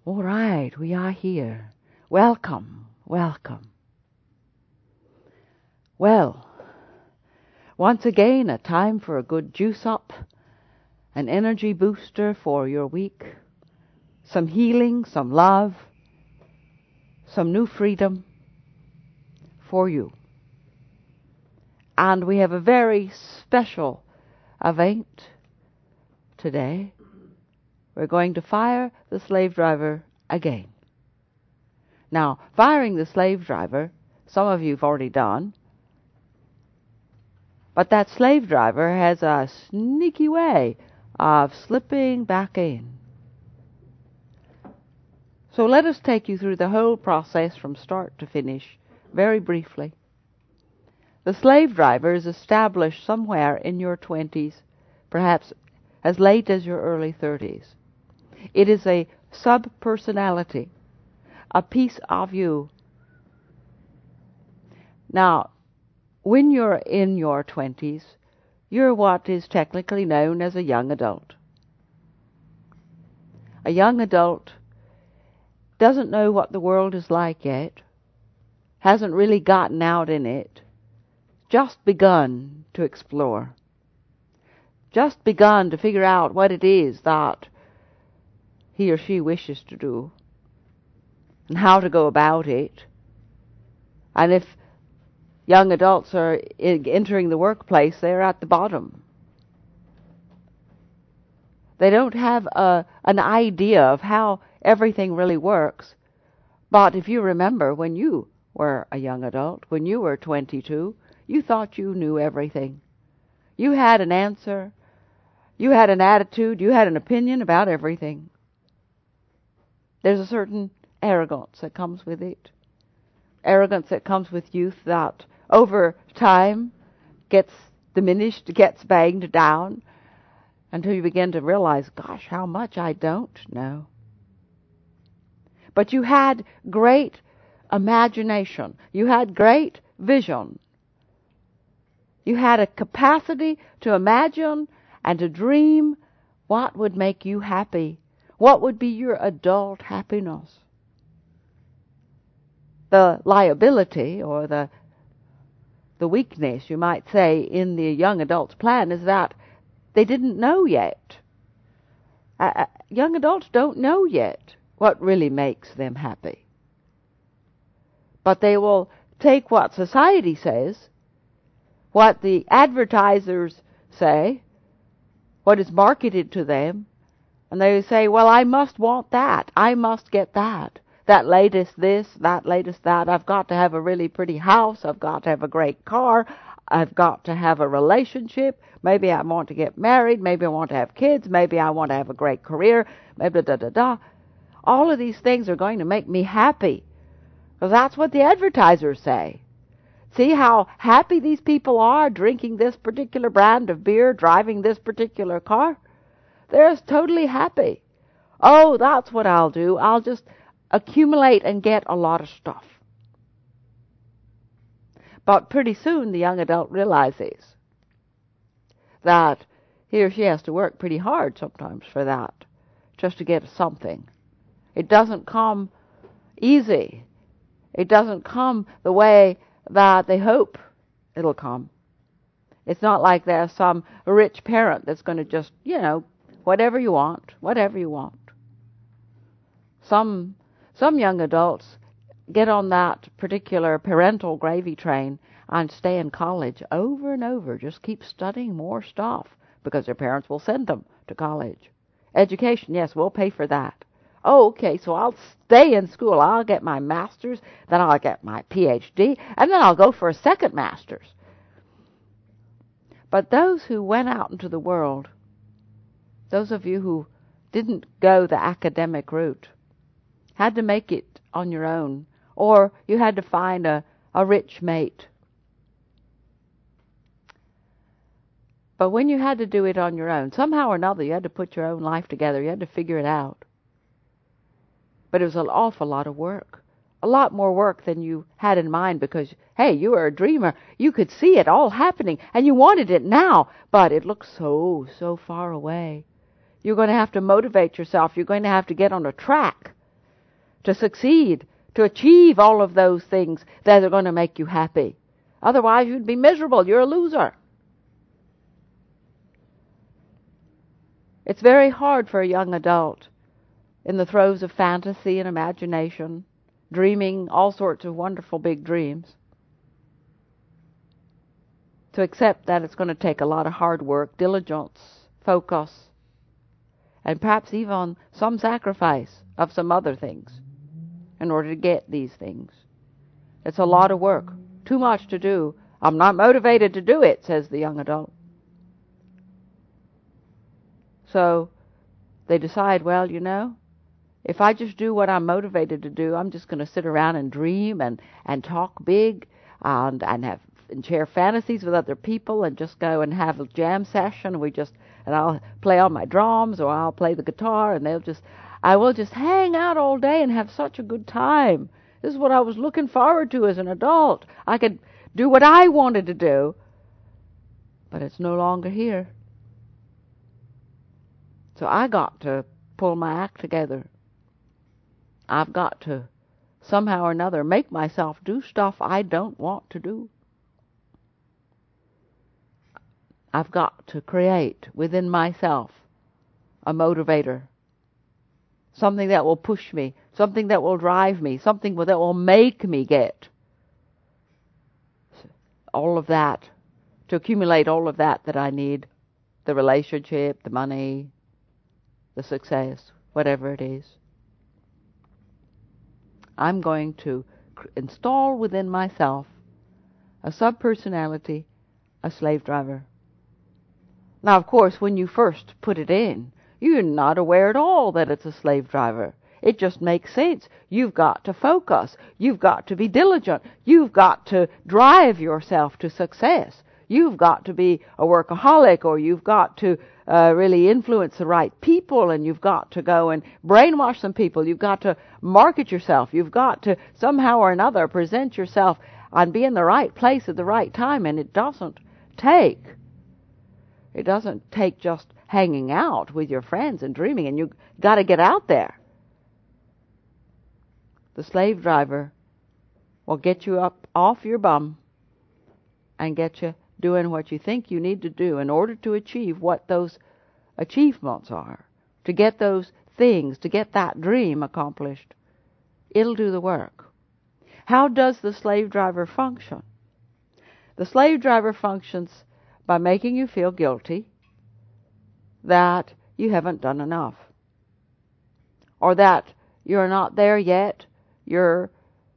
All right, we are here. Welcome, welcome. Well, once again, a time for a good juice up, an energy booster for your week, some healing, some love, some new freedom for you. And we have a very special event today. We're going to fire the slave driver again. Now, firing the slave driver, some of you have already done, but that slave driver has a sneaky way of slipping back in. So let us take you through the whole process from start to finish, very briefly. The slave driver is established somewhere in your 20s, perhaps as late as your early 30s. It is a sub-personality, a piece of you. Now, when you're in your 20s, you're what is technically known as a young adult. A young adult doesn't know what the world is like yet, hasn't really gotten out in it, just begun to explore, just begun to figure out what it is that he or she wishes to do, and how to go about it. And if young adults are entering the workplace, they're at the bottom. They don't have an idea of how everything really works. But if you remember, when you were a young adult, when you were 22, you thought you knew everything. You had an answer, you had an attitude, you had an opinion about everything. There's a certain arrogance that comes with it. Arrogance that comes with youth that over time gets diminished, gets banged down, until you begin to realize, gosh, how much I don't know. But you had great imagination. You had great vision. You had a capacity to imagine and to dream what would make you happy. What would be your adult happiness? The liability or the weakness, you might say, in the young adult's plan is that they didn't know yet. Young adults don't know yet what really makes them happy. But they will take what society says, what the advertisers say, what is marketed to them, and they say, well, I must want that. I must get that. That latest this, that latest that. I've got to have a really pretty house. I've got to have a great car. I've got to have a relationship. Maybe I want to get married. Maybe I want to have kids. Maybe I want to have a great career. Maybe da-da-da. All of these things are going to make me happy, because that's what the advertisers say. See how happy these people are drinking this particular brand of beer, driving this particular car? They're totally happy. Oh, that's what I'll do. I'll just accumulate and get a lot of stuff. But pretty soon the young adult realizes that he or she has to work pretty hard sometimes for that, just to get something. It doesn't come easy. It doesn't come the way that they hope it'll come. It's not like there's some rich parent that's going to just, whatever you want, whatever you want. Some young adults get on that particular parental gravy train and stay in college over and over, just keep studying more stuff because their parents will send them to college. Education, yes, we'll pay for that. Oh, okay, so I'll stay in school. I'll get my master's, then I'll get my PhD, and then I'll go for a second master's. But those who went out into the world, those of you who didn't go the academic route, had to make it on your own, or you had to find a rich mate. But when you had to do it on your own, somehow or another you had to put your own life together. You had to figure it out. But it was an awful lot of work. A lot more work than you had in mind because, hey, you were a dreamer. You could see it all happening, and you wanted it now, but it looked so far away. You're going to have to motivate yourself. You're going to have to get on a track to succeed, to achieve all of those things that are going to make you happy. Otherwise, you'd be miserable. You're a loser. It's very hard for a young adult in the throes of fantasy and imagination, dreaming all sorts of wonderful big dreams, to accept that it's going to take a lot of hard work, diligence, focus, and perhaps even some sacrifice of some other things in order to get these things. It's a lot of work, too much to do. I'm not motivated to do it, says the young adult. So they decide, well, if I just do what I'm motivated to do, I'm just going to sit around and dream and talk big and share fantasies with other people and just go and have a jam session. And I'll play on my drums or I'll play the guitar, and I will just hang out all day and have such a good time. This is what I was looking forward to as an adult. I could do what I wanted to do, but it's no longer here. So I got to pull my act together. I've got to somehow or another make myself do stuff I don't want to do. I've got to create within myself a motivator, something that will push me, something that will drive me, something that will make me get all of that, to accumulate all of that I need, the relationship, the money, the success, whatever it is. I'm going to install within myself a subpersonality, a slave driver. Now, of course, when you first put it in, you're not aware at all that it's a slave driver. It just makes sense. You've got to focus. You've got to be diligent. You've got to drive yourself to success. You've got to be a workaholic, or you've got to really influence the right people, and you've got to go and brainwash some people. You've got to market yourself. You've got to somehow or another present yourself and be in the right place at the right time. And it doesn't take just hanging out with your friends and dreaming, and you've got to get out there. The slave driver will get you up off your bum and get you doing what you think you need to do in order to achieve what those achievements are, to get those things, to get that dream accomplished. It'll do the work. How does the slave driver function? The slave driver functions by making you feel guilty that you haven't done enough, or that you're not there yet, you're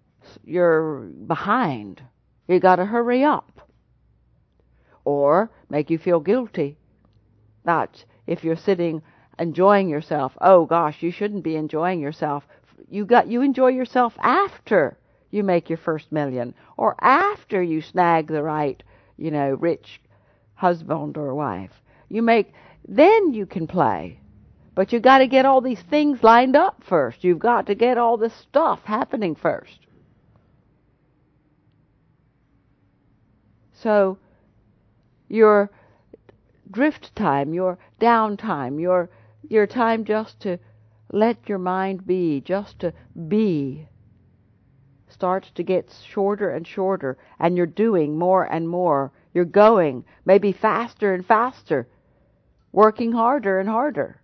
behind, you got to hurry up. Or make you feel guilty that if you're sitting enjoying yourself, oh gosh, you shouldn't be enjoying yourself. You enjoy yourself after you make your first million, or after you snag the right, rich husband or wife. Then you can play. But you've got to get all these things lined up first. You've got to get all this stuff happening first. So your drift time, your downtime, your time just to let your mind be, just to be, starts to get shorter and shorter, and you're doing more and more. You're going maybe faster and faster, working harder and harder,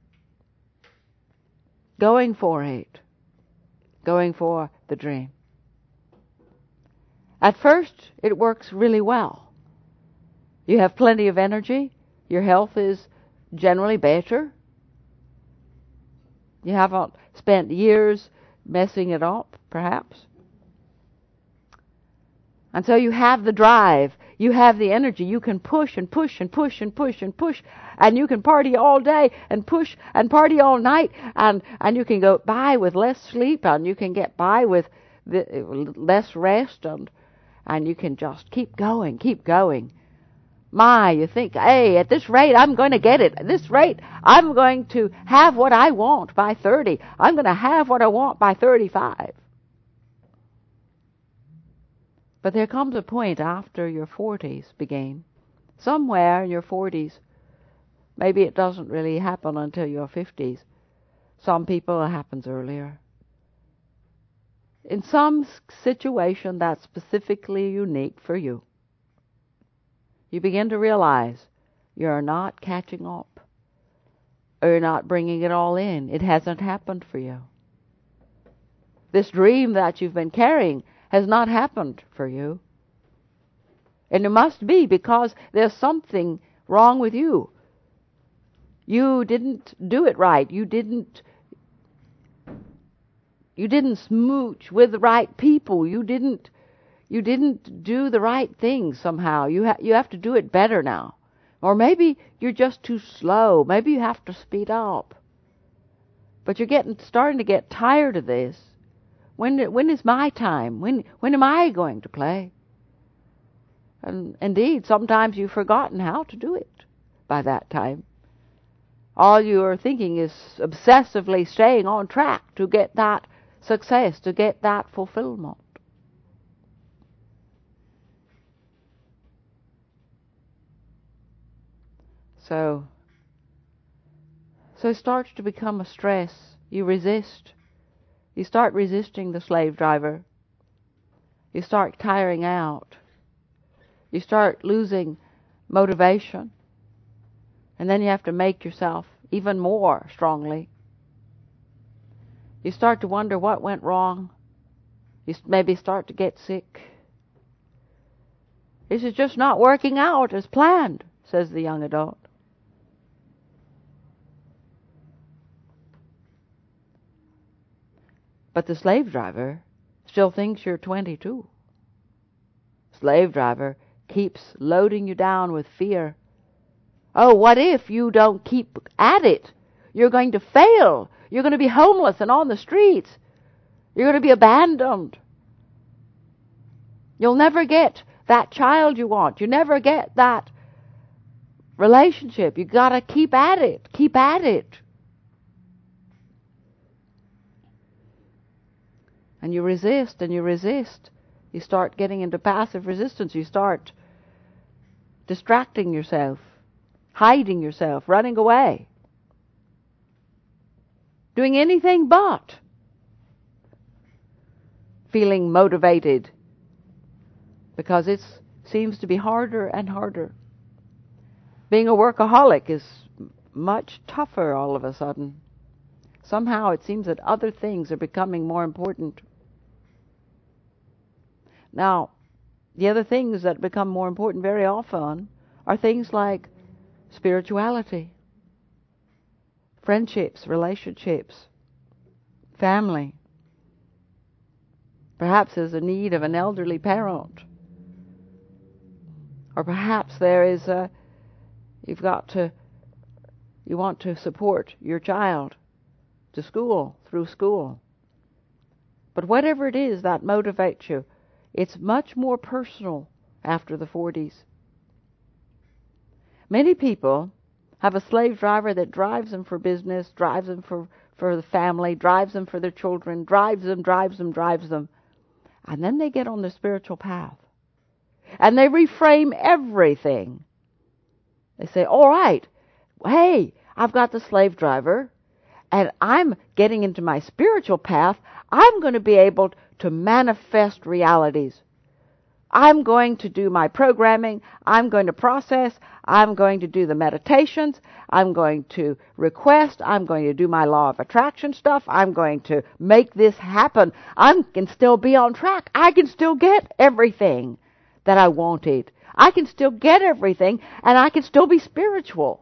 going for it, going for the dream. At first, it works really well. You have plenty of energy. Your health is generally better. You haven't spent years messing it up, perhaps. And so you have the drive. You have the energy. You can push and push and push and push and push. And you can party all day and push and party all night. And you can go by with less sleep. And you can get by with less rest. And you can just keep going, keep going. You think, hey, at this rate, I'm going to get it. At this rate, I'm going to have what I want by 30. I'm going to have what I want by 35. But there comes a point after your 40s begin, somewhere in your 40s, maybe it doesn't really happen until your 50s. Some people it happens earlier. in some situation that's specifically unique for you, you begin to realize you're not catching up, or you're not bringing it all in. It hasn't happened for you. This dream that you've been carrying has not happened for you. And it must be because there's something wrong with you. You didn't do it right. You didn't smooch with the right people. You didn't do the right things somehow. You have to do it better now. Or maybe you're just too slow. Maybe you have to speed up. But you're starting to get tired of this. When is my time? When am I going to play? And indeed, sometimes you've forgotten how to do it by that time. All you are thinking is obsessively staying on track to get that success, to get that fulfillment. So it starts to become a stress. You resist. You start resisting the slave driver. You start tiring out. You start losing motivation. And then you have to make yourself even more strongly. You start to wonder what went wrong. You maybe start to get sick. This is just not working out as planned, says the young adult. But the slave driver still thinks you're 22. Slave driver keeps loading you down with fear. Oh, what if you don't keep at it? You're going to fail. You're going to be homeless and on the streets. You're going to be abandoned. You'll never get that child you want. You never get that relationship. You got to keep at it. Keep at it. And you resist and you resist. You start getting into passive resistance. You start distracting yourself, hiding yourself, running away, doing anything but feeling motivated, because it seems to be harder and harder. Being a workaholic is much tougher all of a sudden. Somehow it seems that other things are becoming more important. Now, the other things that become more important very often are things like spirituality, friendships, relationships, family. Perhaps there's a need of an elderly parent. Or perhaps there is you want to support your child to school, through school. But whatever it is that motivates you, it's much more personal after the 40s. Many people have a slave driver that drives them for business, drives them for the family, drives them for their children, drives them. And then they get on the spiritual path. And they reframe everything. They say, all right, hey, I've got the slave driver, and I'm getting into my spiritual path. I'm going to be able to manifest realities. I'm going to do my programming. I'm going to process. I'm going to do the meditations. I'm going to request. I'm going to do my law of attraction stuff. I'm going to make this happen. I can still be on track. I can still get everything that I wanted. I can still get everything, and I can still be spiritual.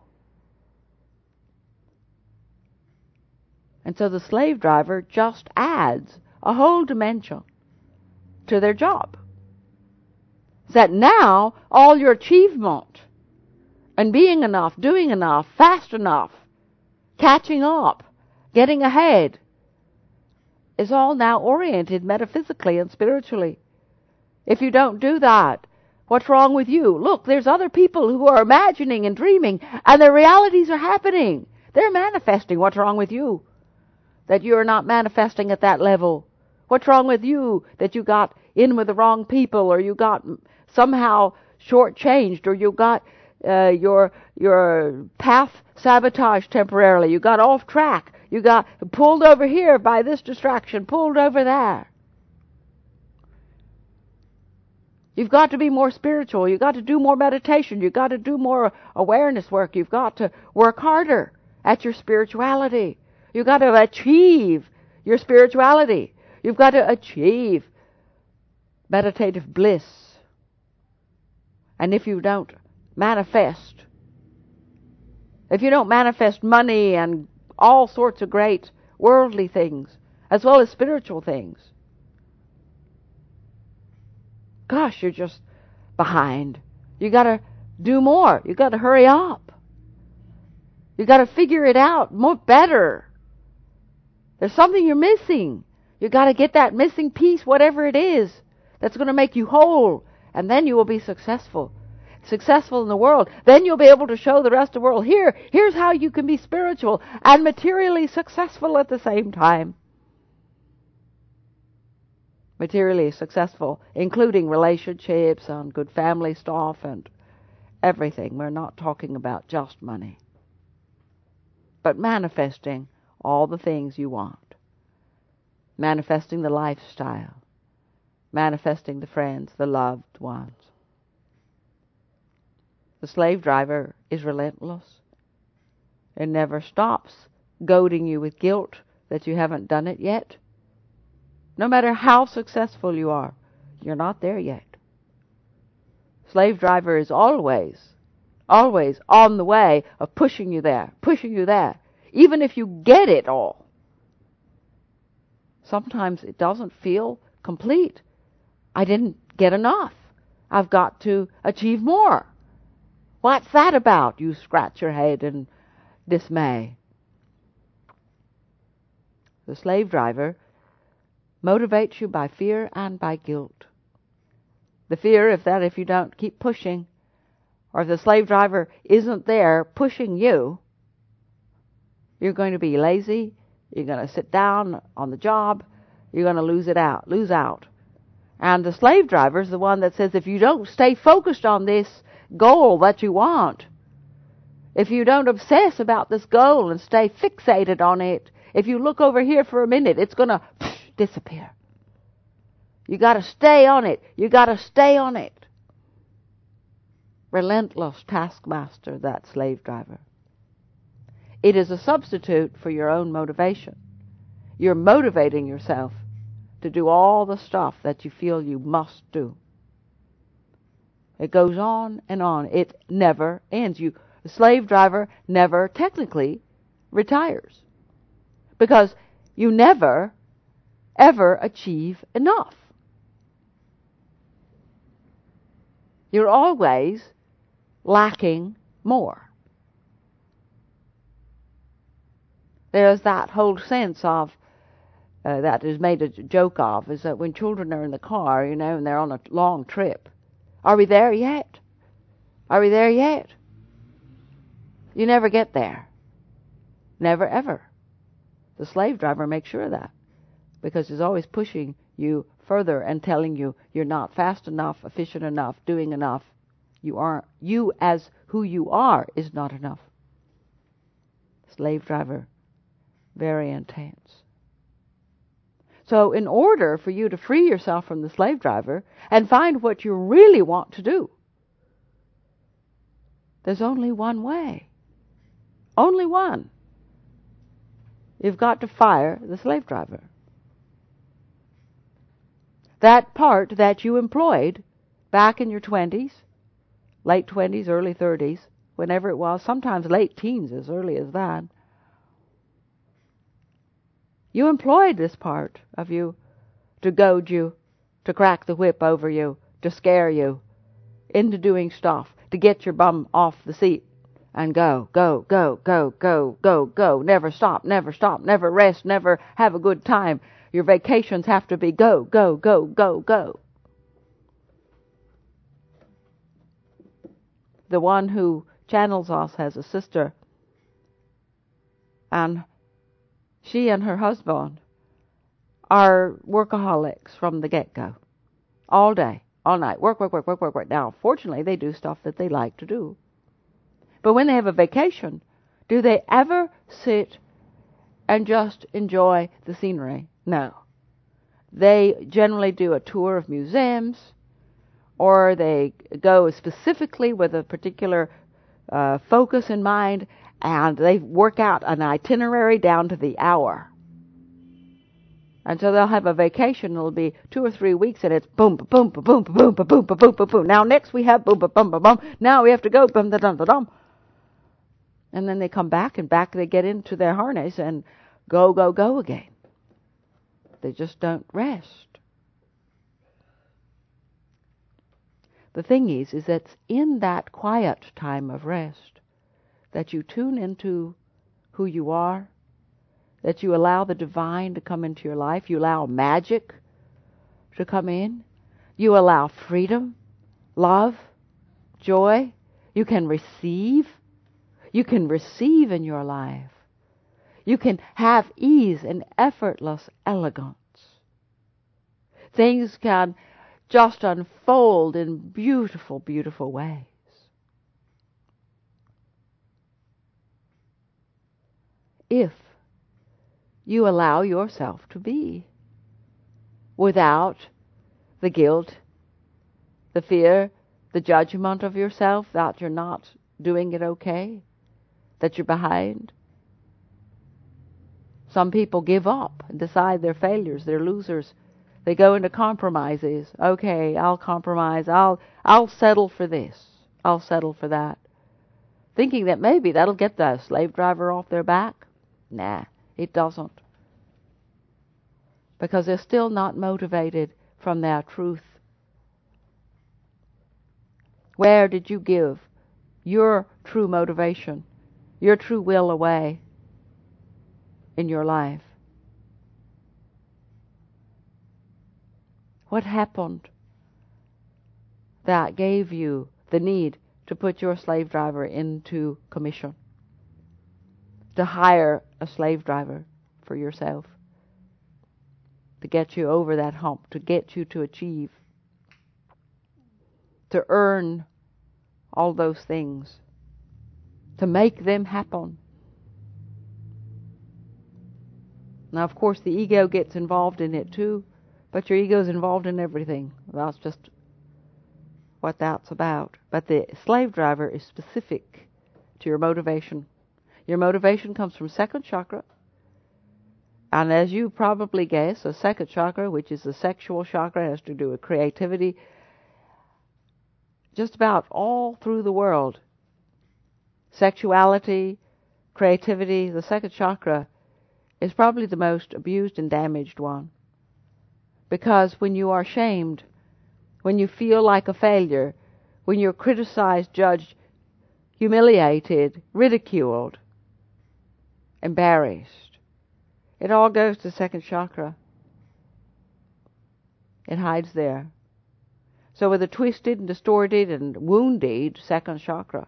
And so the slave driver just adds a whole dimension to their job. That now all your achievement and being enough, doing enough, fast enough, catching up, getting ahead is all now oriented metaphysically and spiritually. If you don't do that, what's wrong with you? Look, there's other people who are imagining and dreaming, and their realities are happening. They're manifesting. What's wrong with you? That you're not manifesting at that level. What's wrong with you that you got in with the wrong people, or you got somehow shortchanged, or you got your path sabotaged temporarily? You got off track. You got pulled over here by this distraction, pulled over there. You've got to be more spiritual. You've got to do more meditation. You've got to do more awareness work. You've got to work harder at your spirituality. You've got to achieve your spirituality. You've got to achieve meditative bliss. And if you don't manifest money and all sorts of great worldly things, as well as spiritual things, gosh, you're just behind. You got to do more. You got to hurry up. You got to figure it out more better. There's something you're missing. You got to get that missing piece, whatever it is, that's going to make you whole, and then you will be successful in the world. Then you'll be able to show the rest of the world, here's how you can be spiritual and materially successful at the same time. Materially successful, including relationships and good family stuff and everything. We're not talking about just money, but manifesting all the things you want. Manifesting the lifestyle. Manifesting the friends, the loved ones. The slave driver is relentless. It never stops goading you with guilt that you haven't done it yet. No matter how successful you are, you're not there yet. Slave driver is always on the way of pushing you there, even if you get it all. Sometimes it doesn't feel complete. I didn't get enough. I've got to achieve more. What's that about? You scratch your head in dismay. The slave driver motivates you by fear and by guilt. The fear if you don't keep pushing, or if the slave driver isn't there pushing you, you're going to be lazy, you're going to sit down on the job, you're going to lose out. And the slave driver is the one that says, if you don't stay focused on this goal that you want, if you don't obsess about this goal and stay fixated on it, if you look over here for a minute, it's going to disappear. You got to stay on it. You got to stay on it. Relentless taskmaster, that slave driver. It is a substitute for your own motivation. You're motivating yourself to do all the stuff that you feel you must do. It goes on and on. It never ends. The slave driver never technically retires, because you never, ever achieve enough. You're always lacking more. There's that whole sense of, that is made a joke of, is that when children are in the car, and they're on a long trip, are we there yet? Are we there yet? You never get there. Never, ever. The slave driver makes sure of that, because he's always pushing you further and telling you you're not fast enough, efficient enough, doing enough. You as who you are is not enough. Slave driver, very intense. So in order for you to free yourself from the slave driver and find what you really want to do, there's only one way. Only one. You've got to fire the slave driver. That part that you employed back in your 20s, late 20s, early 30s, whenever it was, sometimes late teens, as early as that. You employed this part of you to goad you, to crack the whip over you, to scare you into doing stuff, to get your bum off the seat and go, go, go, go, go, go, go. Never stop, never rest, never have a good time. Your vacations have to be go, go, go, go, go. The one who channels us has a sister, and she and her husband are workaholics from the get-go. All day, all night. Work, work, work, work, work, work. Now, fortunately, they do stuff that they like to do. But when they have a vacation, do they ever sit and just enjoy the scenery? No. They generally do a tour of museums, or they go specifically with a particular focus in mind, and they work out an itinerary down to the hour. And so they'll have a vacation. It'll be 2 or 3 weeks, and it's boom, boom, boom, boom, boom, boom, boom, boom, boom, boom. Now next we have boom, boom, boom, boom, boom. Now we have to go boom, da, dum, da, dum. And then they come back, and back they get into their harness and go, go, go again. They just don't rest. The thing is that in that quiet time of rest that you tune into who you are, that you allow the divine to come into your life, you allow magic to come in, you allow freedom, love, joy. You can receive. You can receive in your life. You can have ease and effortless elegance. Things can just unfold in beautiful, beautiful ways. If you allow yourself to be without the guilt, the fear, the judgment of yourself that you're not doing it okay, that you're behind. Some people give up and decide they're failures, they're losers. They go into compromises. Okay, I'll compromise. I'll settle for this. I'll settle for that. Thinking that maybe that'll get the slave driver off their back. Nah, it doesn't. Because they're still not motivated from their truth. Where did you give your true motivation, your true will away in your life? What happened that gave you the need to put your slave driver into commission? To hire a slave driver for yourself? To get you over that hump, to get you to achieve, to earn all those things, to make them happen. Now, of course, the ego gets involved in it too, but your ego is involved in everything. That's just what that's about. But the slave driver is specific to your motivation. Your motivation comes from second chakra. And as you probably guess, the second chakra, which is the sexual chakra, has to do with creativity. Just about all through the world, sexuality, creativity, the second chakra is probably the most abused and damaged one. Because when you are shamed, when you feel like a failure, when you're criticized, judged, humiliated, ridiculed, embarrassed, it all goes to second chakra. It hides there. So with a twisted and distorted and wounded second chakra,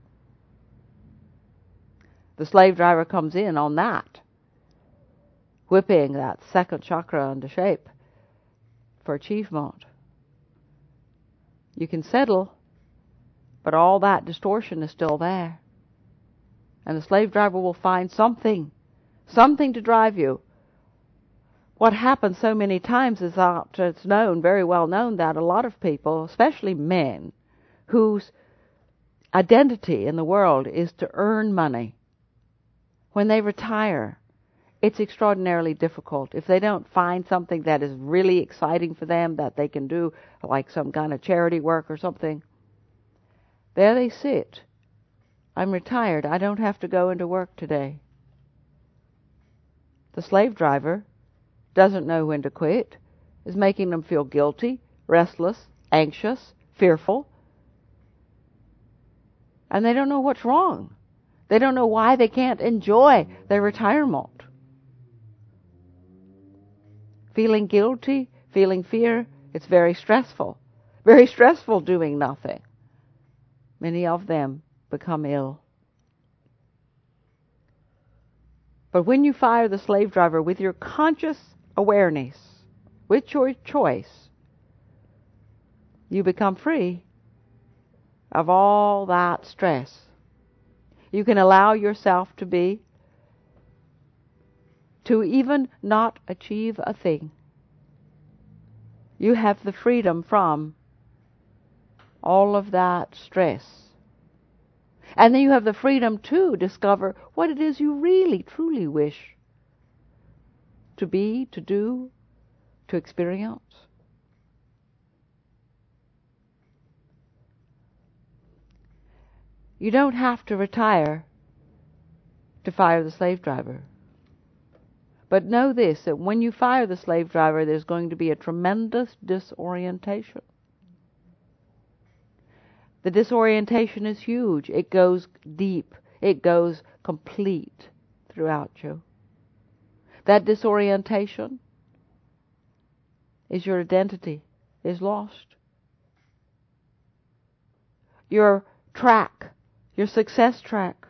the slave driver comes in on that, whipping that second chakra into shape for achievement. You can settle, but all that distortion is still there. And the slave driver will find something to drive you. What happens so many times is that it's known, very well known, that a lot of people, especially men, whose identity in the world is to earn money, when they retire, it's extraordinarily difficult. If they don't find something that is really exciting for them, that they can do, like some kind of charity work or something, there they sit. I'm retired. I don't have to go into work today. The slave driver doesn't know when to quit, is making them feel guilty, restless, anxious, fearful. And they don't know what's wrong. They don't know why they can't enjoy their retirement. Feeling guilty, feeling fear, it's very stressful. Very stressful doing nothing. Many of them become ill. But when you fire the slave driver with your conscious awareness, with your choice, you become free of all that stress. You can allow yourself to even not achieve a thing. You have the freedom from all of that stress. And then you have the freedom to discover what it is you really, truly wish to be, to do, to experience. You don't have to retire to fire the slave driver. But know this, that when you fire the slave driver, there's going to be a tremendous disorientation. The disorientation is huge. It goes deep. It goes complete throughout you. That disorientation is your identity is lost. Your track, your success track,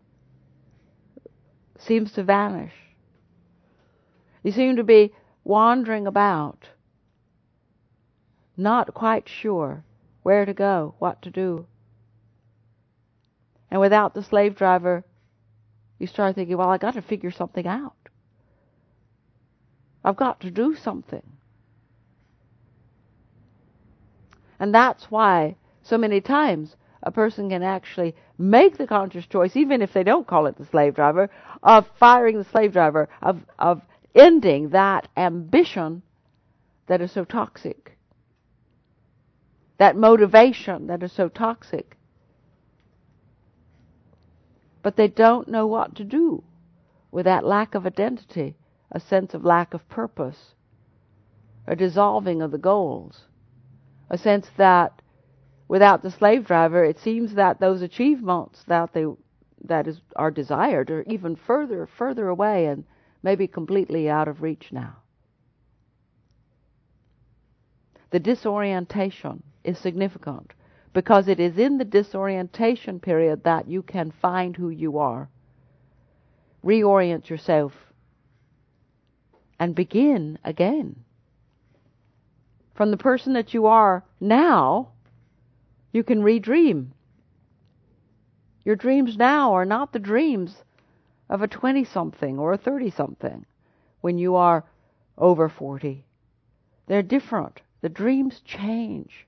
seems to vanish. You seem to be wandering about, not quite sure where to go, what to do. And without the slave driver, you start thinking, well, I got to figure something out. I've got to do something. And that's why so many times a person can actually make the conscious choice, even if they don't call it the slave driver, of firing the slave driver, of ending that ambition that is so toxic, that motivation that is so toxic. But they don't know what to do with that lack of identity, a sense of lack of purpose, a dissolving of the goals, a sense that without the slave driver, it seems that those achievements are desired are even further away and maybe completely out of reach now. The disorientation is significant because it is in the disorientation period that you can find who you are, reorient yourself, and begin again. From the person that you are now, you can redream. Your dreams now are not the dreams of a 20-something or a 30-something when you are over 40. They're different. The dreams change.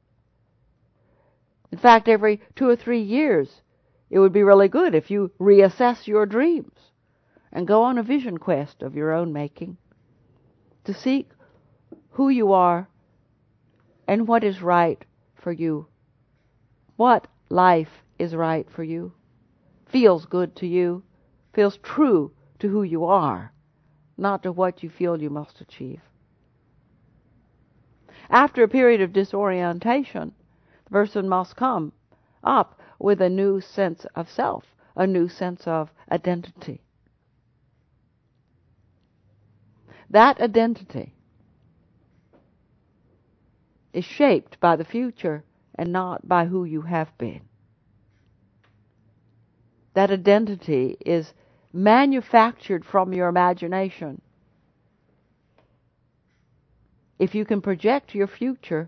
In fact, every 2 or 3 years, it would be really good if you reassess your dreams and go on a vision quest of your own making to seek who you are and what is right for you. What life is right for you, feels good to you, feels true to who you are, not to what you feel you must achieve. After a period of disorientation, the person must come up with a new sense of self, a new sense of identity. That identity is shaped by the future and not by who you have been. That identity is manufactured from your imagination. If you can project your future,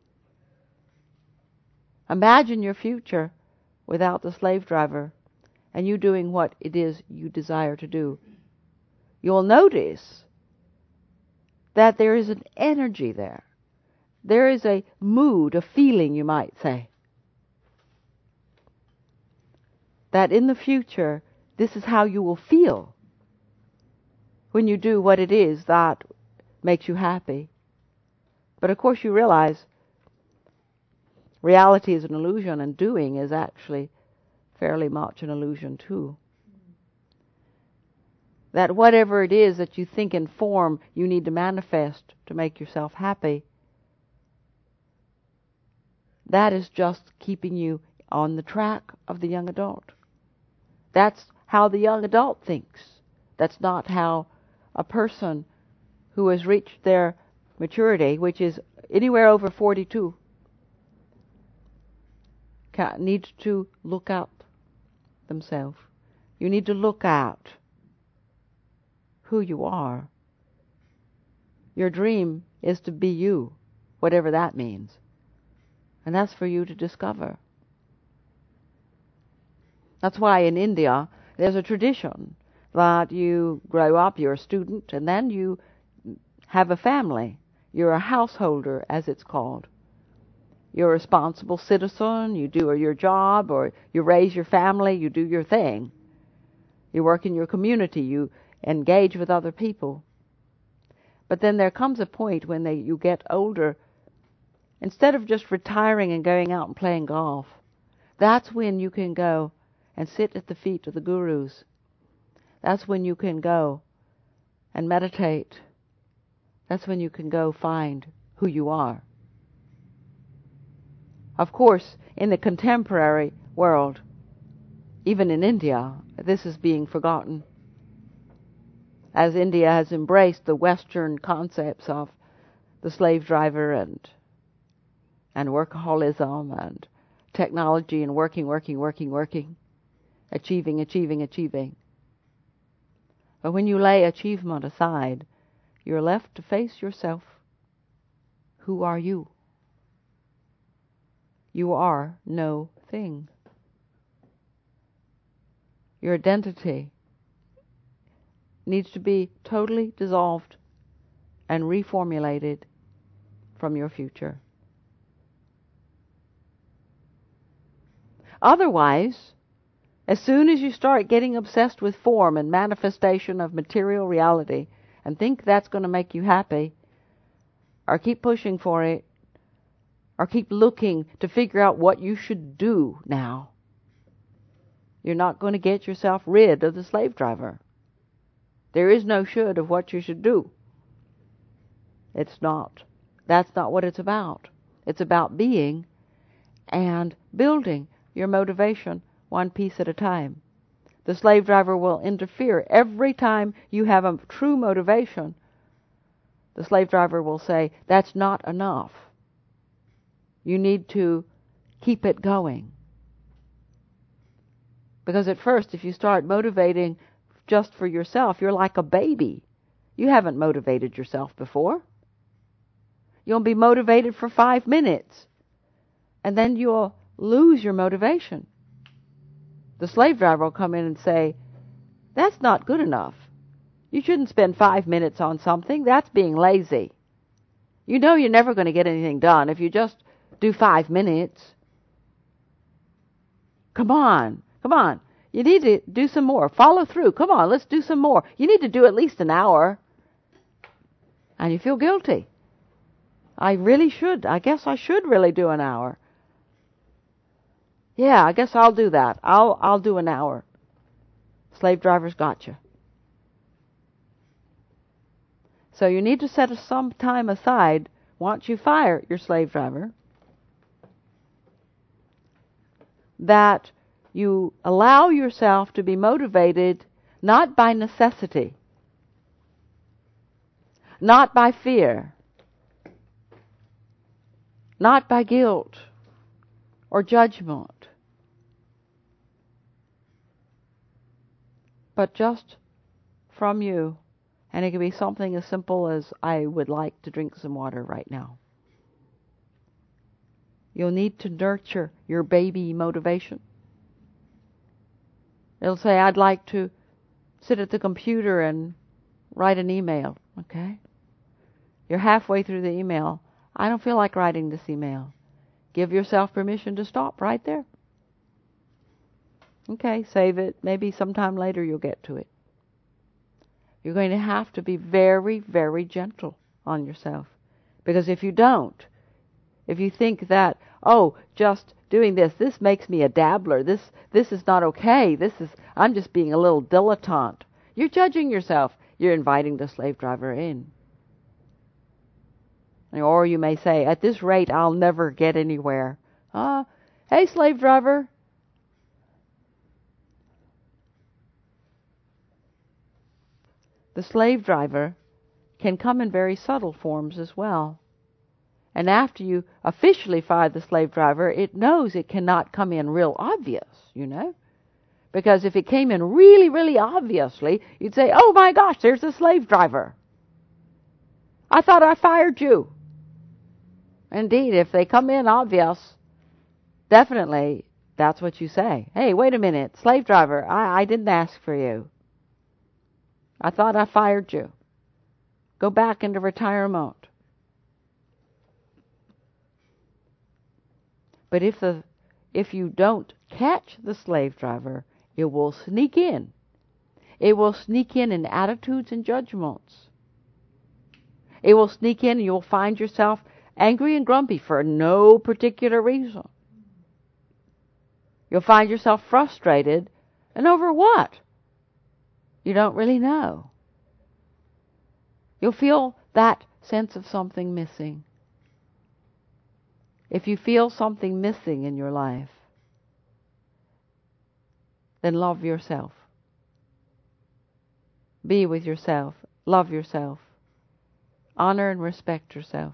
imagine your future without the slave driver and you doing what it is you desire to do, you'll notice that there is an energy there. There is a mood, a feeling, you might say, that in the future, this is how you will feel when you do what it is that makes you happy. But of course you realize reality is an illusion and doing is actually fairly much an illusion too. That whatever it is that you think in form you need to manifest to make yourself happy, that is just keeping you on the track of the young adult. That's how the young adult thinks. That's not how a person who has reached their maturity, which is anywhere over 42, needs to look out themselves. You need to look out who you are. Your dream is to be you, whatever that means. And that's for you to discover. That's why in India there's a tradition that you grow up, you're a student, and then you have a family. You're a householder, as it's called. You're a responsible citizen, you do your job, or you raise your family, you do your thing. You work in your community, you engage with other people. But then there comes a point when you get older, instead of just retiring and going out and playing golf, that's when you can go and sit at the feet of the gurus. That's when you can go and meditate. That's when you can go find who you are. Of course, in the contemporary world, even in India, this is being forgotten. As India has embraced the Western concepts of the slave driver and workaholism and technology and working, achieving. But when you lay achievement aside, you're left to face yourself. Who are you? You are no thing. Your identity needs to be totally dissolved and reformulated from your future. Otherwise, as soon as you start getting obsessed with form and manifestation of material reality and think that's going to make you happy, or keep pushing for it, or keep looking to figure out what you should do now, you're not going to get yourself rid of the slave driver. There is no should of what you should do. It's not. That's not what it's about. It's about being and building your motivation one piece at a time. The slave driver will interfere every time you have a true motivation. The slave driver will say, that's not enough. You need to keep it going. Because at first, if you start motivating just for yourself, you're like a baby. You haven't motivated yourself before. You'll be motivated for 5 minutes, and then you'll lose your motivation. The slave driver will come in and say, that's not good enough. You shouldn't spend 5 minutes on something. That's being lazy. You know you're never going to get anything done if you just do 5 minutes. Come on. You need to do some more. Follow through. Come on, let's do some more. You need to do at least an hour. And you feel guilty. I guess I should really do an hour. Yeah, I guess I'll do that. I'll do an hour. Slave driver's got you. So you need to set some time aside once you fire your slave driver, that you allow yourself to be motivated not by necessity, not by fear, not by guilt or judgment, but just from you. And it can be something as simple as, I would like to drink some water right now. You'll need to nurture your baby motivation. It'll say, I'd like to sit at the computer and write an email. Okay? You're halfway through the email. I don't feel like writing this email. Give yourself permission to stop right there. Okay, save it. Maybe sometime later you'll get to it. You're going to have to be very, very gentle on yourself. Because if you don't, if you think that, just doing this makes me a dabbler, this is not okay, I'm just being a little dilettante, you're judging yourself. You're inviting the slave driver in. Or you may say, at this rate, I'll never get anywhere. Hey, slave driver. The slave driver can come in very subtle forms as well. And after you officially fire the slave driver, it knows it cannot come in real obvious, Because if it came in really, really obviously, you'd say, oh my gosh, there's a slave driver. I thought I fired you. Indeed, if they come in obvious, definitely that's what you say. Hey, wait a minute, slave driver, I didn't ask for you. I thought I fired you. Go back into retirement. But if you don't catch the slave driver, it will sneak in. It will sneak in attitudes and judgments. It will sneak in and you'll find yourself angry and grumpy for no particular reason. You'll find yourself frustrated, and over what? You don't really know. You'll feel that sense of something missing. If you feel something missing in your life, then love yourself. Be with yourself. Love yourself. Honor and respect yourself.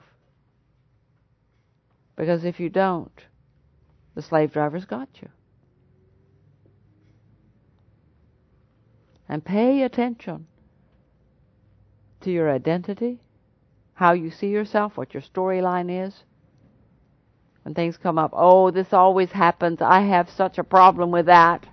Because if you don't, the slave driver's got you. And pay attention to your identity, how you see yourself, what your storyline is. When things come up, oh, this always happens, I have such a problem with that.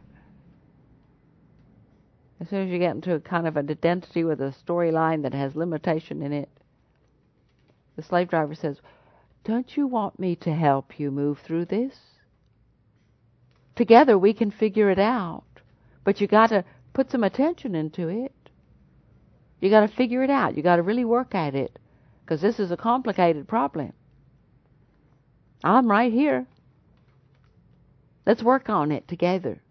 As soon as you get into a kind of an identity with a storyline that has limitation in it, the slave driver says, don't you want me to help you move through this? Together we can figure it out, but you got to put some attention into it. You got to figure it out. You got to really work at it, because this is a complicated problem. I'm right here. Let's work on it together.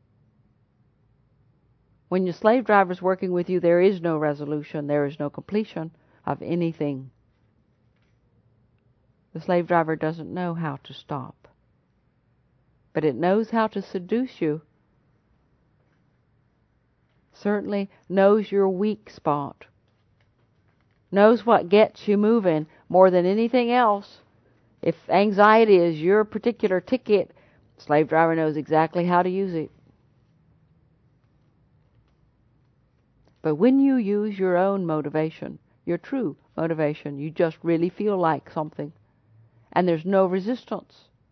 When your slave driver's working with you, there is no resolution. There is no completion of anything. The slave driver doesn't know how to stop, but it knows how to seduce you. Certainly knows your weak spot. Knows what gets you moving more than anything else. If anxiety is your particular ticket, the slave driver knows exactly how to use it. But when you use your own motivation, your true motivation, you just really feel like something, and there's no resistance,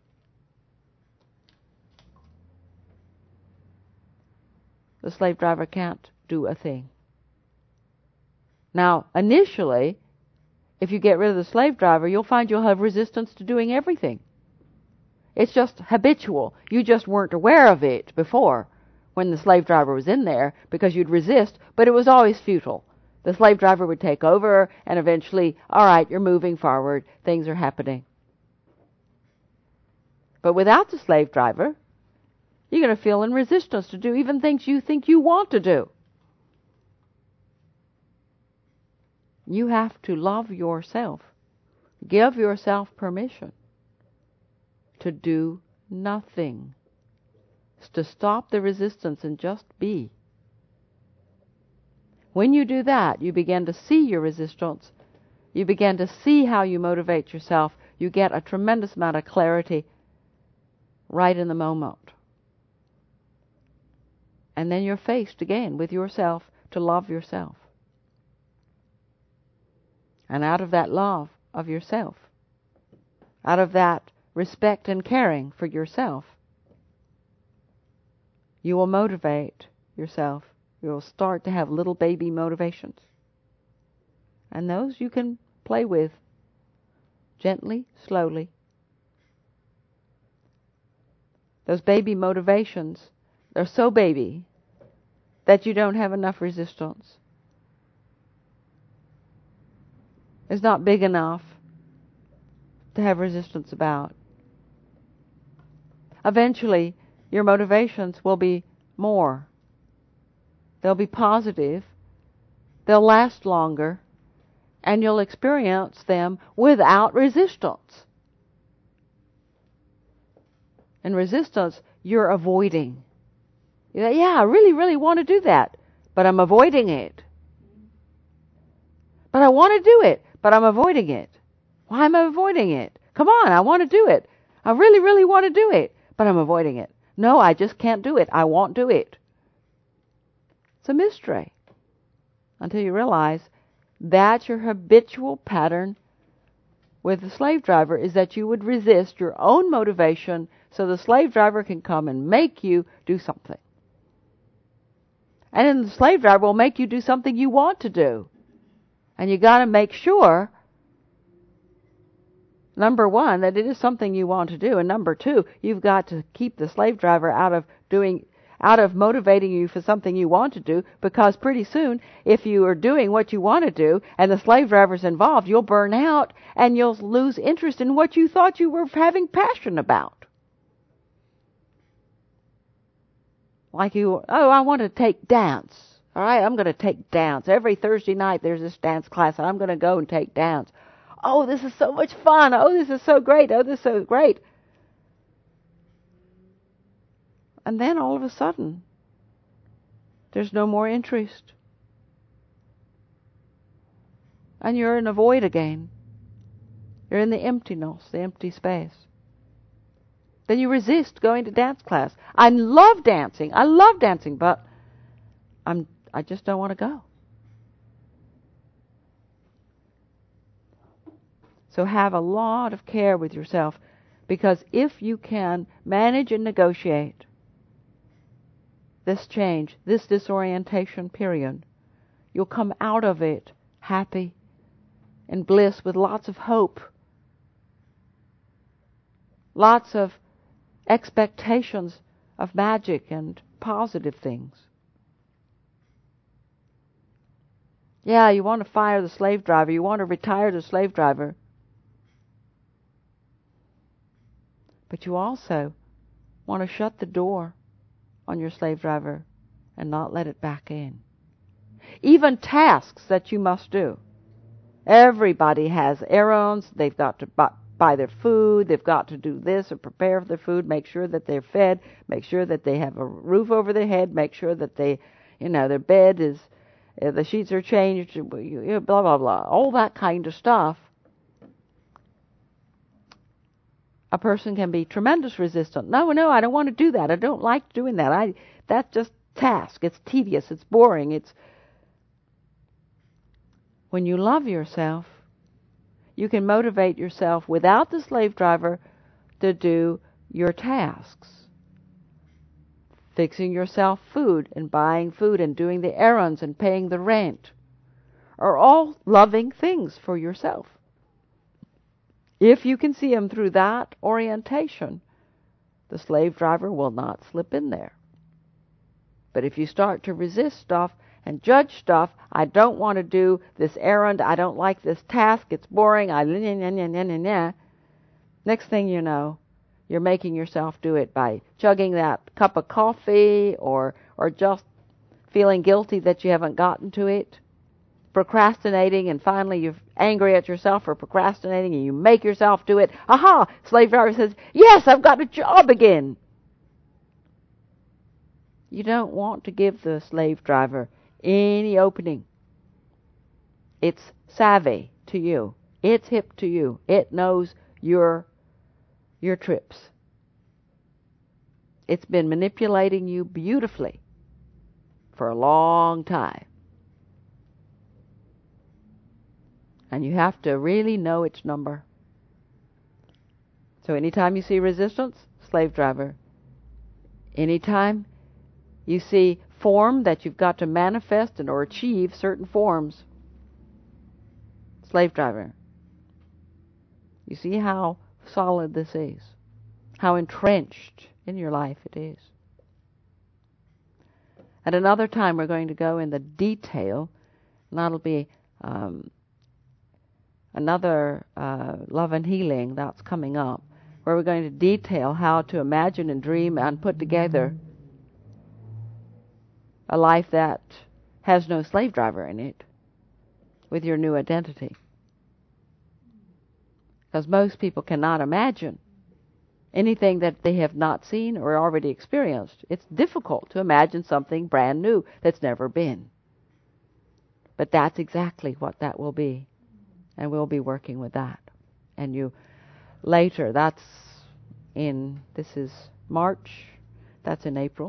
the slave driver can't do a thing. Now, initially, if you get rid of the slave driver, you'll find you'll have resistance to doing everything. It's just habitual. You just weren't aware of it before when the slave driver was in there, because you'd resist, but it was always futile. The slave driver would take over, and eventually, all right, you're moving forward, things are happening. But without the slave driver, you're going to feel in resistance to do even things you think you want to do. You have to love yourself. Give yourself permission to do nothing. To stop the resistance and just be. When you do that, you begin to see your resistance. You begin to see how you motivate yourself. You get a tremendous amount of clarity right in the moment. And then you're faced again with yourself to love yourself. And out of that love of yourself, out of that respect and caring for yourself, you will motivate yourself. You will start to have little baby motivations. And those you can play with gently, slowly. Those baby motivations, they're so baby that you don't have enough resistance. It's not big enough to have resistance about. Eventually, your motivations will be more. They'll be positive. They'll last longer. And you'll experience them without resistance. In resistance, you're avoiding. You say, yeah, I really, really want to do that, but I'm avoiding it. But I want to do it, but I'm avoiding it. Why am I avoiding it? Come on, I want to do it. I really, really want to do it, but I'm avoiding it. No, I just can't do it. I won't do it. It's a mystery until you realize that's your habitual pattern with the slave driver, is that you would resist your own motivation so the slave driver can come and make you do something. And then the slave driver will make you do something you want to do. And you got to make sure Number one, that it is something you want to do. And number two, you've got to keep the slave driver out of motivating you for something you want to do, because pretty soon, if you are doing what you want to do and the slave driver's involved, you'll burn out and you'll lose interest in what you thought you were having passion about. Like I want to take dance. All right, I'm going to take dance. Every Thursday night there's this dance class, and I'm going to go and take dance. Oh, this is so much fun. Oh, this is so great. Oh, this is so great. And then all of a sudden, there's no more interest. And you're in a void again. You're in the emptiness, the empty space. Then you resist going to dance class. I love dancing, but I just don't want to go. So have a lot of care with yourself, because if you can manage and negotiate this change, this disorientation period, you'll come out of it happy and bliss with lots of hope, lots of expectations of magic and positive things. Yeah, you want to fire the slave driver, you want to retire the slave driver, but you also want to shut the door on your slave driver and not let it back in. Even tasks that you must do. Everybody has errands. They've got to buy their food. They've got to do this or prepare their food, make sure that they're fed, make sure that they have a roof over their head, make sure that their bed is, the sheets are changed, blah, blah, blah. All that kind of stuff. A person can be tremendous resistant. No, I don't want to do that. I don't like doing that. That's just task. It's tedious. It's boring. When you love yourself, you can motivate yourself without the slave driver to do your tasks. Fixing yourself food and buying food and doing the errands and paying the rent are all loving things for yourself. If you can see them through that orientation, the slave driver will not slip in there. But if you start to resist stuff and judge stuff, I don't want to do this errand, I don't like this task, it's boring, next thing you know, you're making yourself do it by chugging that cup of coffee or just feeling guilty that you haven't gotten to it. Procrastinating, and finally you're angry at yourself for procrastinating and you make yourself do it. Aha! Slave driver says, yes, I've got a job again. You don't want to give the slave driver any opening. It's savvy to you. It's hip to you. It knows your trips. It's been manipulating you beautifully for a long time. And you have to really know its number. So anytime you see resistance, slave driver. Anytime you see form that you've got to manifest or achieve certain forms, slave driver. You see how solid this is, how entrenched in your life it is. At another time we're going to go in the detail, and that'll be another Love and Healing that's coming up, where we're going to detail how to imagine and dream and put together a life that has no slave driver in it with your new identity. Because most people cannot imagine anything that they have not seen or already experienced. It's difficult to imagine something brand new that's never been. But that's exactly what that will be. And we'll be working with that. And you later, this is March, that's in April.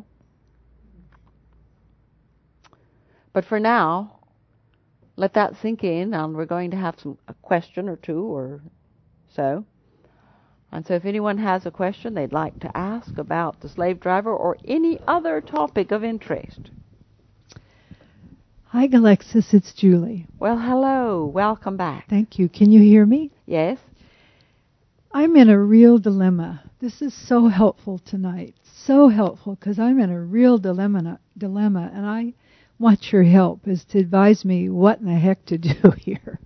But for now, let that sink in, and we're going to have a question or two or so. And so if anyone has a question they'd like to ask about the slave driver or any other topic of interest. Hi, Alexis. It's Julie. Well, hello. Welcome back. Thank you. Can you hear me? Yes. I'm in a real dilemma. This is so helpful tonight. So helpful because I'm in a real dilemma, and I want your help is to advise me what in the heck to do here.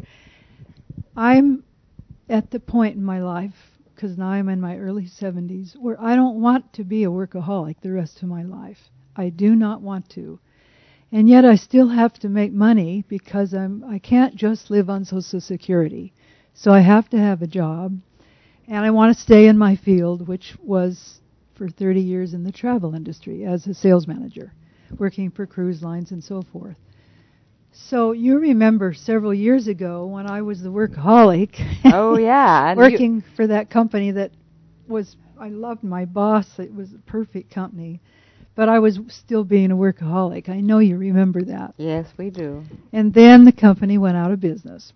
I'm at the point in my life, because now I'm in my early 70s, where I don't want to be a workaholic the rest of my life. I do not want to. And yet I still have to make money because I can't just live on Social Security. So I have to have a job. And I want to stay in my field, which was for 30 years in the travel industry as a sales manager, working for cruise lines and so forth. So you remember several years ago when I was the workaholic. Oh, yeah. working for that company that was, I loved my boss. It was a perfect company. But I was still being a workaholic. I know you remember that. Yes, we do. And then the company went out of business.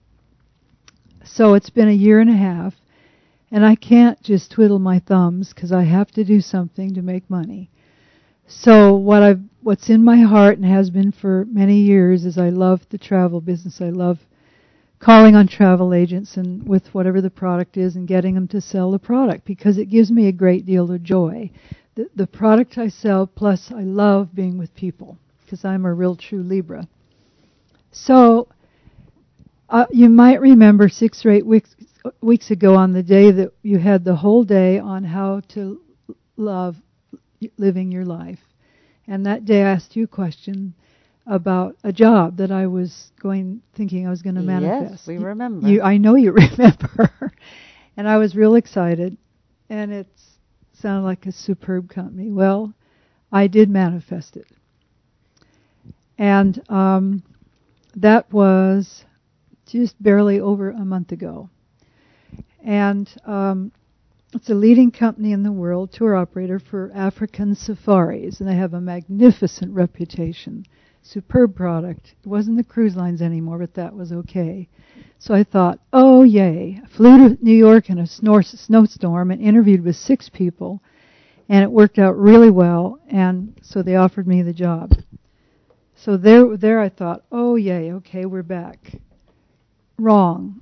So it's been a year and a half. And I can't just twiddle my thumbs because I have to do something to make money. So what's in my heart and has been for many years is I love the travel business. I love calling on travel agents and with whatever the product is and getting them to sell the product because it gives me a great deal of joy. The product I sell, plus I love being with people because I'm a real true Libra. So you might remember 6 or 8 weeks ago on the day that you had the whole day on how to love living your life. And that day I asked you a question about a job that I was thinking I was going to manifest. Yes, we remember. I know you remember. And I was real excited. And it sounded like a superb company. Well, I did manifest it. And that was just barely over a month ago. And it's a leading company in the world, tour operator for African safaris, and they have a magnificent reputation. Superb product. It wasn't the cruise lines anymore, but that was okay. So I thought, oh yay. I flew to New York in a snowstorm and interviewed with 6 people, and it worked out really well, and so they offered me the job. So there I thought, oh yay, okay, we're back. Wrong.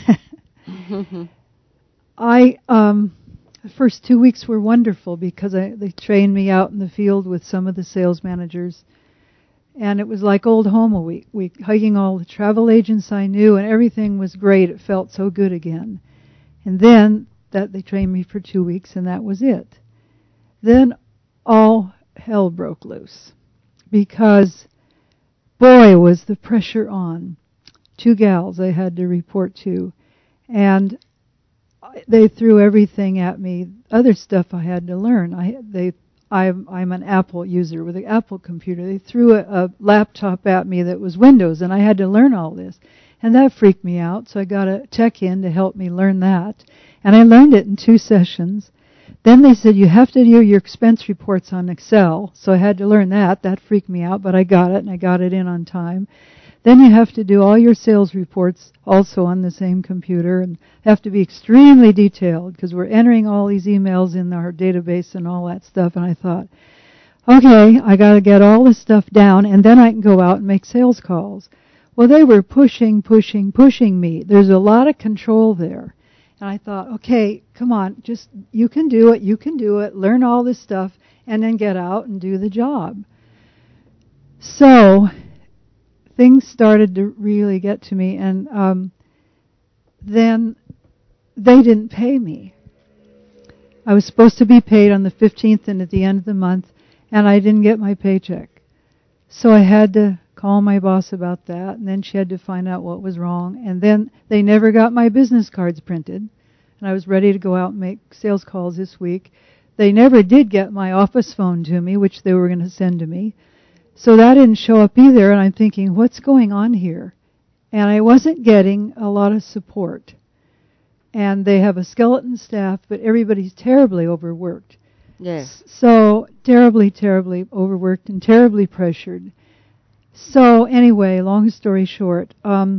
The first 2 weeks were wonderful because they trained me out in the field with some of the sales managers. And it was like old home a week, hugging all the travel agents I knew, and everything was great. It felt so good again. And then they trained me for 2 weeks, and that was it. Then all hell broke loose because, boy, was the pressure on. 2 gals I had to report to, and they threw everything at me, other stuff I had to learn. I'm an Apple user with an Apple computer. They threw a laptop at me that was Windows, and I had to learn all this. And that freaked me out, so I got a tech in to help me learn that. And I learned it in 2 sessions. Then they said, you have to do your expense reports on Excel, so I had to learn that. That freaked me out, but I got it, and I got it in on time. Then you have to do all your sales reports also on the same computer and have to be extremely detailed because we're entering all these emails in our database and all that stuff. And I thought, okay, I got to get all this stuff down and then I can go out and make sales calls. Well, they were pushing me. There's a lot of control there. And I thought, okay, come on, just you can do it, learn all this stuff, and then get out and do the job. So things started to really get to me, and then they didn't pay me. I was supposed to be paid on the 15th and at the end of the month, and I didn't get my paycheck. So I had to call my boss about that, and then she had to find out what was wrong. And then they never got my business cards printed, and I was ready to go out and make sales calls this week. They never did get my office phone to me, which they were going to send to me. So that didn't show up either, and I'm thinking, what's going on here? And I wasn't getting a lot of support. And they have a skeleton staff, but everybody's terribly overworked. Yes. So terribly overworked and terribly pressured. So anyway, long story short,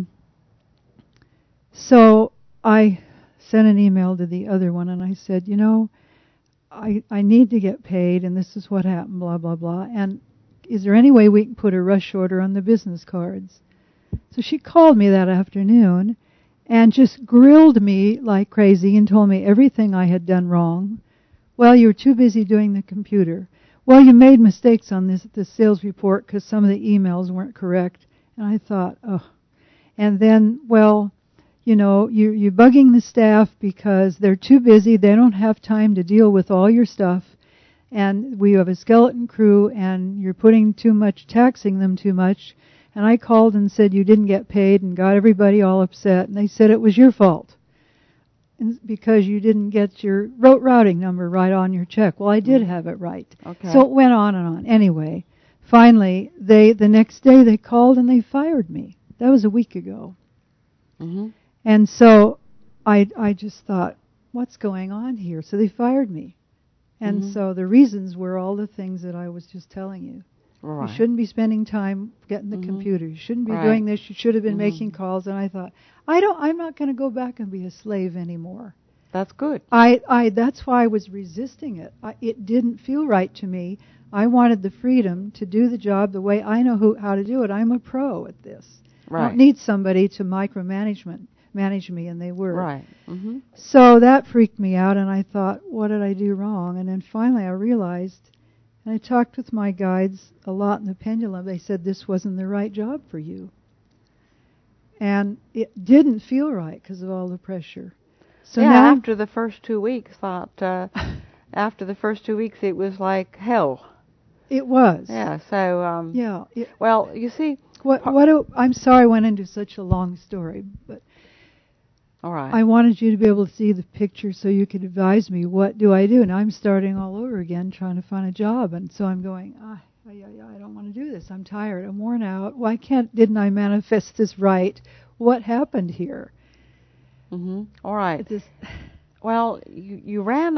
so I sent an email to the other one, and I said, I need to get paid, and this is what happened, blah, blah, blah. And is there any way we can put a rush order on the business cards? So she called me that afternoon, and just grilled me like crazy and told me everything I had done wrong. Well, you were too busy doing the computer. Well, you made mistakes on this sales report because some of the emails weren't correct. And I thought, oh. And then, well, you know, you're bugging the staff because they're too busy. They don't have time to deal with all your stuff. And we have a skeleton crew, and you're taxing them too much. And I called and said you didn't get paid and got everybody all upset. And they said it was your fault because you didn't get your routing number right on your check. Well, I did have it right. Okay. So it went on and on. Anyway, finally, the next day they called and they fired me. That was a week ago. Mm-hmm. And so I just thought, what's going on here? So they fired me. And so the reasons were all the things that I was just telling you. Right. You shouldn't be spending time getting the computer. You shouldn't be doing this. You should have been making calls. And I thought, I'm not going to go back and be a slave anymore. That's good. That's why I was resisting it. It didn't feel right to me. I wanted the freedom to do the job the way I know how to do it. I'm a pro at this. Right. I don't need somebody to manage me, and they were. Right. Mm-hmm. So that freaked me out, and I thought, what did I do wrong? And then finally I realized, and I talked with my guides a lot in the pendulum. They said this wasn't the right job for you. And it didn't feel right because of all the pressure. So now after the first 2 weeks, after the first 2 weeks, it was like hell. It was. Yeah. So. Yeah. Well, you see. I'm sorry I went into such a long story, but. All right. I wanted you to be able to see the picture so you could advise me, what do I do? And I'm starting all over again trying to find a job. And so I'm going, I don't want to do this. I'm tired. I'm worn out. Why didn't I manifest this right? What happened here? Mm-hmm. All right. Well, you ran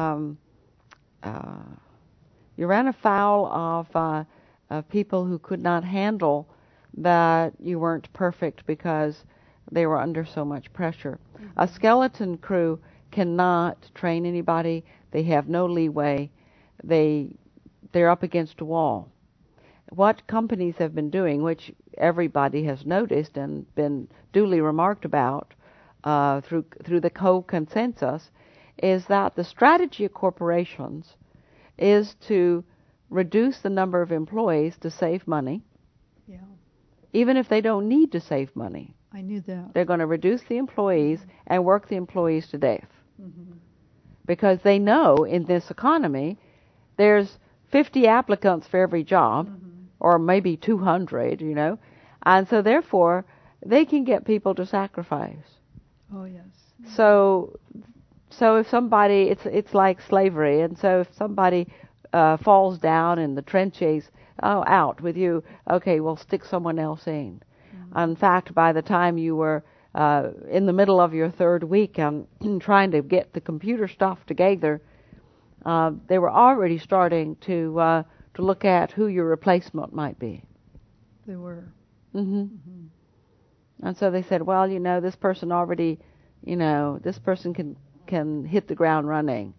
afoul of people who could not handle that you weren't perfect because they were under so much pressure. Mm-hmm. A skeleton crew cannot train anybody. They have no leeway. They're up against a wall. What companies have been doing, which everybody has noticed and been duly remarked about through the co-consensus, is that the strategy of corporations is to reduce the number of employees to save money, even if they don't need to save money. I knew that. They're going to reduce the employees and work the employees to death. Mm-hmm. Because they know in this economy there's 50 applicants for every job, or maybe 200, and so therefore they can get people to sacrifice. Oh, yes. So if somebody, it's like slavery, and so if somebody falls down in the trenches, out with you, okay, we'll stick someone else in. In fact, by the time you were in the middle of your third week and trying to get the computer stuff together, they were already starting to look at who your replacement might be. They were. Mm-hmm. Mm-hmm. And so they said, well, this person already, this person can hit the ground running.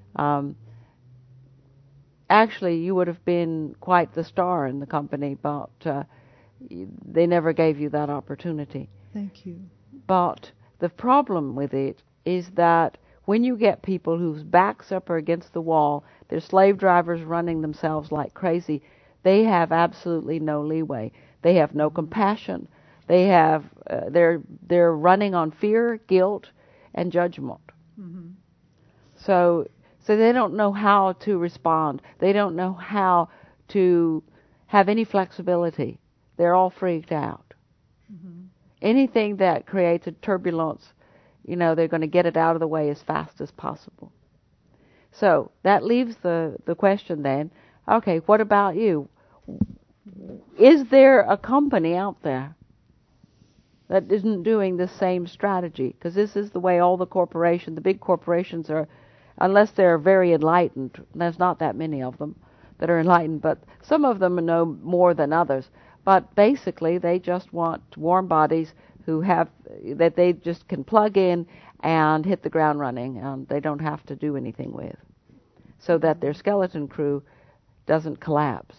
Actually, you would have been quite the star in the company, but they never gave you that opportunity. Thank you. But the problem with it is that when you get people whose backs up are against the wall, they're slave drivers running themselves like crazy, they have absolutely no leeway. They have no compassion. They have they're running on fear, guilt, and judgment. Mm-hmm. So they don't know how to respond. They don't know how to have any flexibility. They're all freaked out. Mm-hmm. Anything that creates a turbulence, they're going to get it out of the way as fast as possible. So that leaves the question then, okay, what about you? Is there a company out there that isn't doing the same strategy? Because this is the way all the big corporations are, unless they're very enlightened. There's not that many of them that are enlightened, but some of them know more than others. But basically, they just want warm bodies that they just can plug in and hit the ground running, and they don't have to do anything with, so that their skeleton crew doesn't collapse.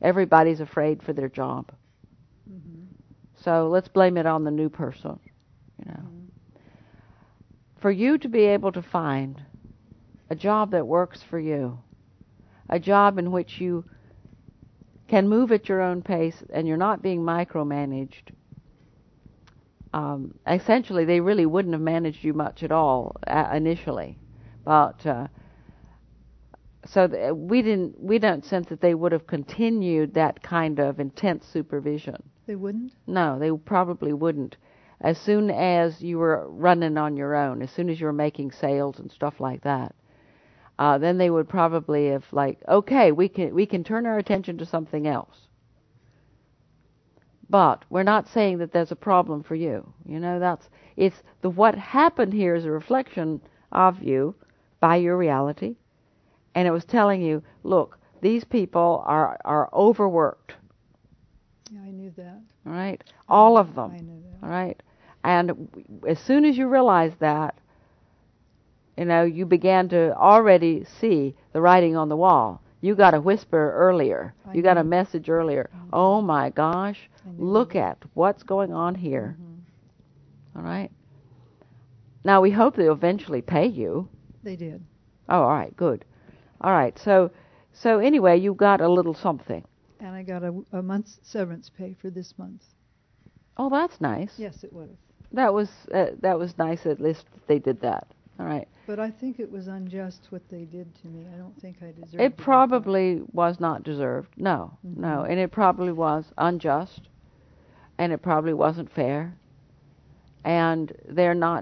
Everybody's afraid for their job. Mm-hmm. So let's blame it on the new person. for you to be able to find a job that works for you, a job in which you can move at your own pace and you're not being micromanaged. Essentially, they really wouldn't have managed you much at all initially, but we don't sense that they would have continued that kind of intense supervision. They wouldn't? No, they probably wouldn't. As soon as you were running on your own, as soon as you were making sales and stuff like that, then they would probably have okay, we can turn our attention to something else. But we're not saying that there's a problem for you. What happened here is a reflection of you by your reality, and it was telling you, look, these people are overworked. Yeah, I knew that. All right, all of them. I knew that. All right, and as soon as you realized that, you began to already see the writing on the wall. You got a whisper earlier. You got a message earlier. Mm-hmm. Oh my gosh, look at what's going on here. Mm-hmm. All right. Now we hope they'll eventually pay you. They did. Oh, all right, good. All right, so anyway, you got a little something. And I got a month's severance pay for this month. Oh, that's nice. Yes, it was. That was nice. At least they did that. All right. But I think it was unjust what they did to me. I don't think I deserved it. It probably was not deserved. No, mm-hmm. No. And it probably was unjust. And it probably wasn't fair. And they're not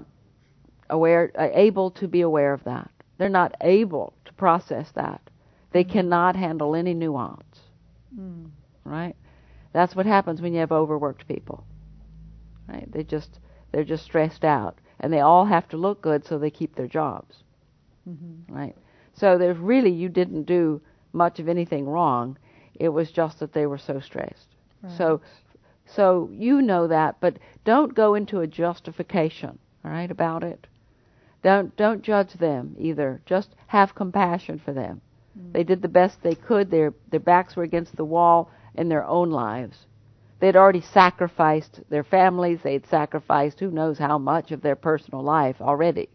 able to be aware of that. They're not able to process that. They cannot handle any nuance. Mm. Right? That's what happens when you have overworked people. Right? They're just stressed out. And they all have to look good so they keep their jobs. Mm-hmm. Right? So you didn't do much of anything wrong. It was just that they were so stressed. Right. So you know that, but don't go into a justification, all right, about it. Don't judge them either. Just have compassion for them. Mm-hmm. They did the best they could. Their backs were against the wall in their own lives. They'd already sacrificed their families. They'd sacrificed who knows how much of their personal life already.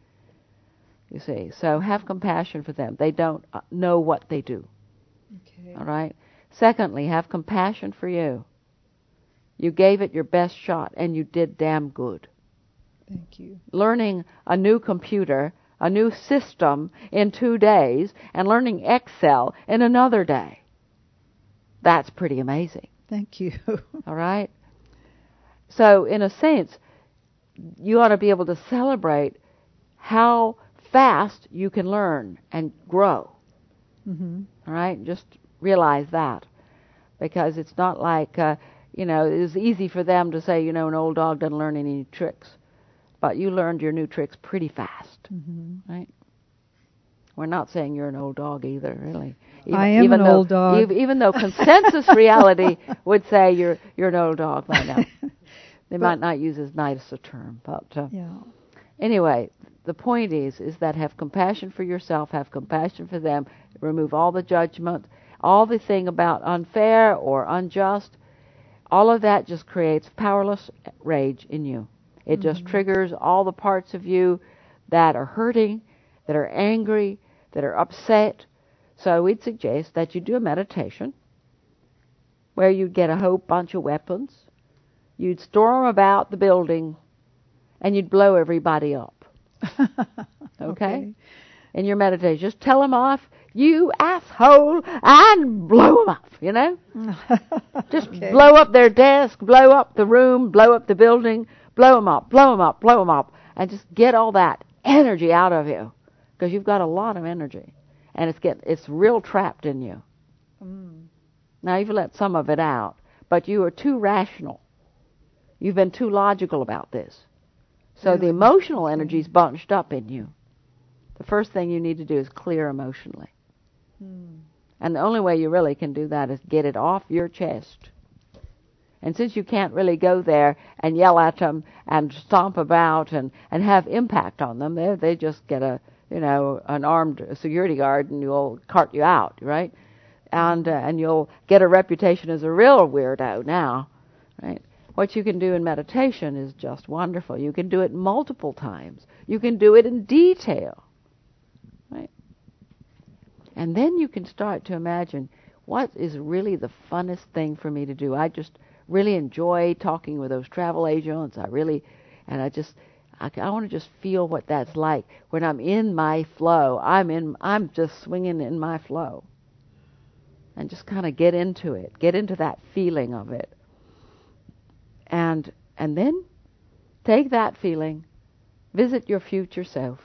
You see, so have compassion for them. They don't know what they do. Okay. All right? Secondly, have compassion for you. You gave it your best shot, and you did damn good. Thank you. Learning a new computer, a new system in 2 days, and learning Excel in another day. That's pretty amazing. Thank you. All right? So, in a sense, you ought to be able to celebrate how fast you can learn and grow. Mm-hmm. All right? Just realize that. Because it's not like, it's easy for them to say, an old dog doesn't learn any tricks. But you learned your new tricks pretty fast. Mm-hmm. Right? We're not saying you're an old dog either, really. I am an old dog. Even though consensus reality would say you're an old dog by now. They might not use as nice a term, but anyway, the point is that have compassion for yourself, have compassion for them, remove all the judgment, all the thing about unfair or unjust. All of that just creates powerless rage in you. It just triggers all the parts of you that are hurting, that are angry, that are upset. So we'd suggest that you do a meditation where you'd get a whole bunch of weapons, you'd storm about the building, and you'd blow everybody up. Okay? In your meditation, just tell them off, you asshole, and blow them up, Just blow up their desk, blow up the room, blow up the building, blow them up, blow them up, blow them up, and just get all that energy out of you. Because you've got a lot of energy, and it's real trapped in you. Mm. Now you've let some of it out, but you are too rational. You've been too logical about this. So really? The emotional energy's bunched up in you. The first thing you need to do is clear emotionally. Mm. And the only way you really can do that is get it off your chest. And since you can't really go there and yell at them and stomp about and have impact on them, they just get an armed security guard and you'll cart you out, right? And you'll get a reputation as a real weirdo now, right? What you can do in meditation is just wonderful. You can do it multiple times. You can do it in detail. Right? And then you can start to imagine, what is really the funnest thing for me to do? I just really enjoy talking with those travel agents. I want to just feel what that's like when I'm in my flow. I'm just swinging in my flow. And just kind of get into it. Get into that feeling of it. And then take that feeling, visit your future self,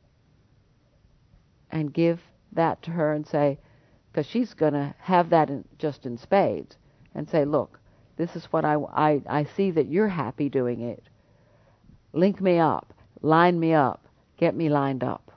and give that to her and say, because she's going to have that just in spades, and say, look, this is what I see that you're happy doing it. Link me up, line me up, get me lined up.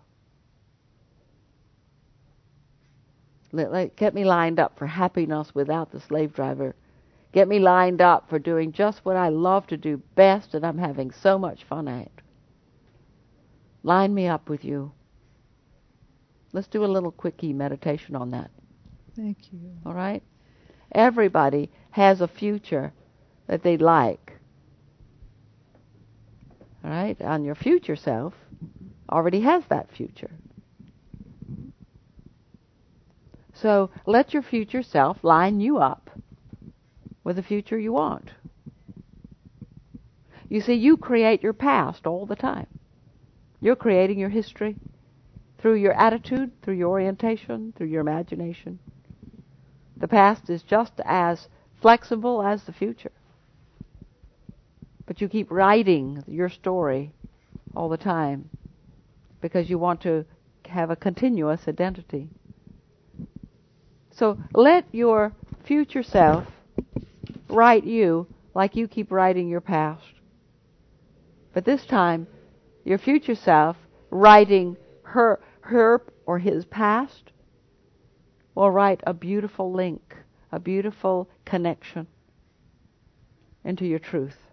Get me lined up for happiness without the slave driver. Get me lined up for doing just what I love to do best and I'm having so much fun at. Line me up with you. Let's do a little quickie meditation on that. Thank you. All right? Everybody has a future that they'd like. All right? And your future self already has that future. So let your future self line you up with the future you want. You see, you create your past all the time. You're creating your history through your attitude, through your orientation, through your imagination. The past is just as flexible as the future. But you keep writing your story all the time because you want to have a continuous identity. So let your future self write you like you keep writing your past. But this time, your future self writing her or his past will write a beautiful link, a beautiful connection into your truth.